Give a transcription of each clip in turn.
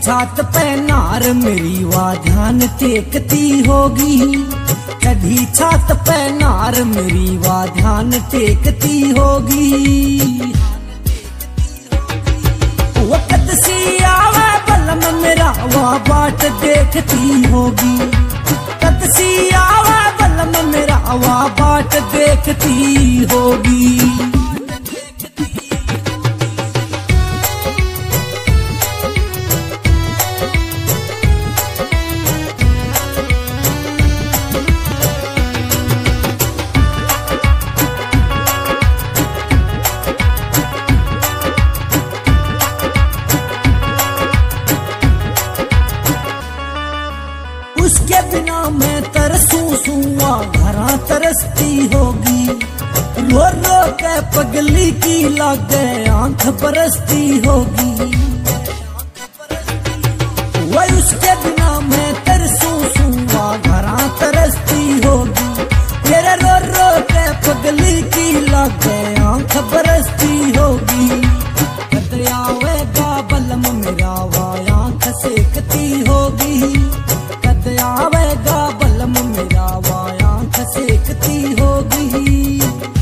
छात पे नार मेरी वा ध्यान टेकती होगी। चढ़ी छात पे नार मेरी वा ध्यान टेकती होगी। वक्त सी आवे बलम मेरा वा बाट देखती होगी। कद सी आवे बलम मेरा वा बाट देखती होगी। उसके बिना मैं तरसूआ घरा तरसती होगी। रो रो के पगली की लागे आंख बरसती होगी। वही उसके बिना मैं तरसूआ घरा तरसती होगी। तेरे रो रो के पगली की लागे आंख बरसती होगी। कदयावेगा बलम मेरा वा आंख सेकती होगी। आवेगा बलम मेरा वा आंख सेकती होगी।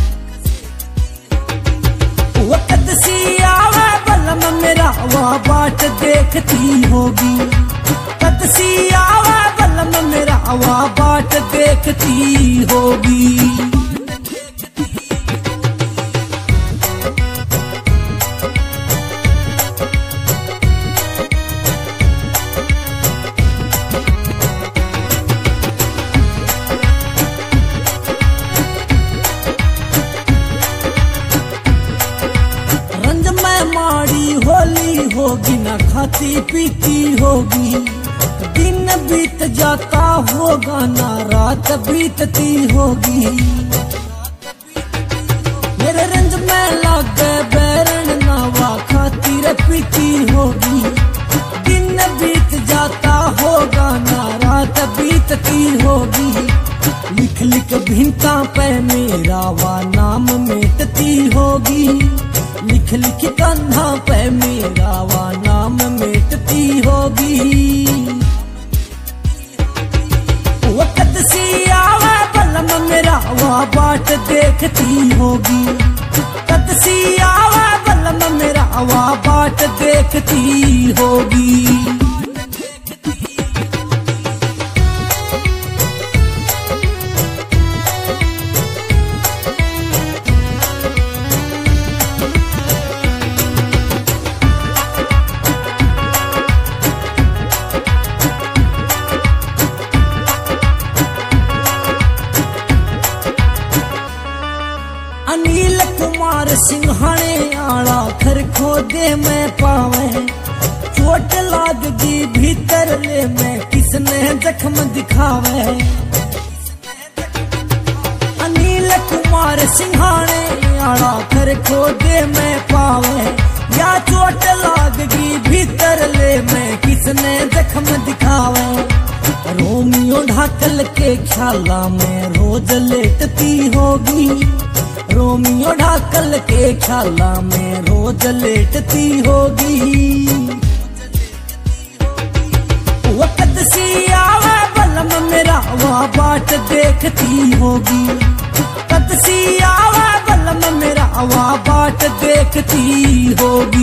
वक्त सी आवे बलम मेरा वा बाट देखती होगी। कद सी आवे बलम मेरा वा बाट देखती होगी। माड़ी होली होगी न खाती पीती होगी। दिन बीत जाता होगा ना रात बीतती होगी। मेरे रंज में लागे बैरन ना वा खाती रे पीती होगी। दिन बीत जाता होगा ना रात बीतती होगी। लिख लिख भिंता पे मेरा वा नाम मिटती होगी। लिख लिख कंधा पे मेरा वा नाम मिटती होगी। वक्त सी आवे बलम मेरा वा बाट देखती होगी। कद सी आवे बलम मेरा वा बाट देखती होगी। अनिल कुमार सिंघाणे आला खर खोदे में पावे। चोट लाग दी भीतर ले में किसने जख्म दिखावे। अनिल कुमार सिंघाणे आला खर खोदे में पावे। या चोट लाग दी भीतर ले में किसने जख्म दिखावे। रोमियो ढाकल के ख्याला में रोज लेटती होगी। रोमियो ढाकल के ख्याला में रोज लेटती होगी। वक्त सी आवे बलम मेरा वा बाट देखती होगी। कद सी आवे बलम मेरा वा बाट देखती होगी।